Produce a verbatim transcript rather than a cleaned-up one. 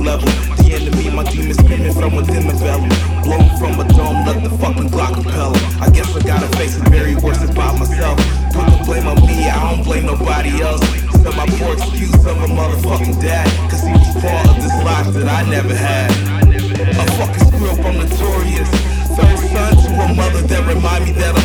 level. The enemy, my demons screaming from within the vellum. Blown from a dome, let the fucking Glock propel 'em. I guess I gotta face the very worst about myself. Put the blame on me, I don't blame nobody else. So my poor excuse of a motherfucking dad, cause he was part of this life that I never had. A fucking screw up, I'm notorious. Third son to a mother that remind me that